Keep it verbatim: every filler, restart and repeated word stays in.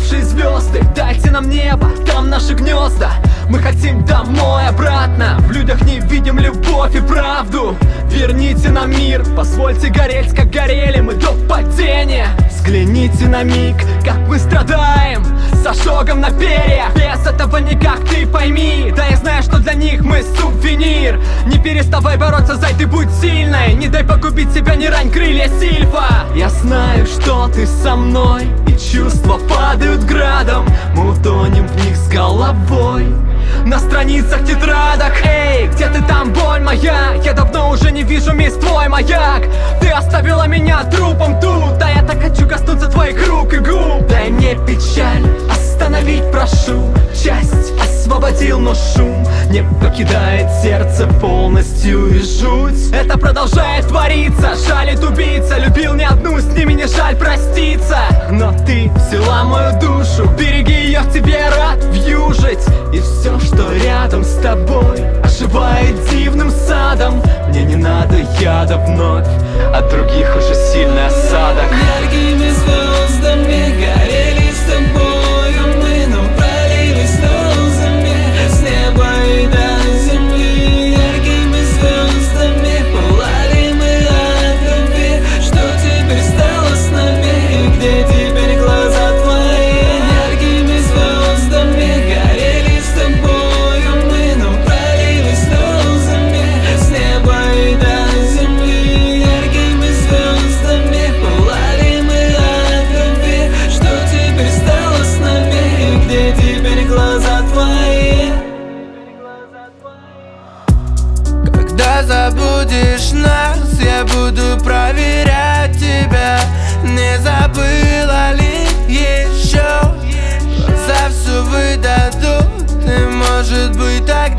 пропавшие звезды. Дайте нам небо, там наши гнезда. Мы хотим домой обратно. В людях не видим любовь и правду. Верните нам мир, позвольте гореть, как горели мы до падения. Взгляните на миг, как мы страдаем с ожогом на перьях. Без этого никак, ты пойми. Да я знаю, что для них мы сувенир. Не переставай бороться, зай, ты будь сильной. Не дай погубить себя, не рань крылья сильфа. Я знаю, что ты со мной, и чувства падают градом. Мы утонем в них с головой на страницах тетрадок. Эй, где ты там, боль моя? Я давно уже не вижу мисс твой маяк. Ты оставила меня трупом тут, да я так хочу коснуться твоих рук и губ. Дай мне печаль остановить, прошу. Часть освободил, но шум не покидает сердце полностью и жуть. Это продолжает твориться, жалит убийца. Любил не одну, с ними не жаль проститься. Но ты взяла мою душу, береги ее, в тебе рад вьюжить. И все, что рядом с тобой, оживает дивным садом. Мне не надо яда вновь, от других уже сильный осадок. Яркими звездами горели с тобою мы, но пролились слезами с неба и до земли. Яркими звездами пылали мы от любви. Что теперь стало с нами, и где теперь глаза твои? Яркими звездами горели с тобою мы, но пролились слезами с неба и до земли. Яркими звездами пылали мы от любви. Что теперь стало с нами, и где теперь глаза твои? Когда забудешь нас, я буду проверять тебя. Не забыла ли еще? Глаза все выдадут, и может быть так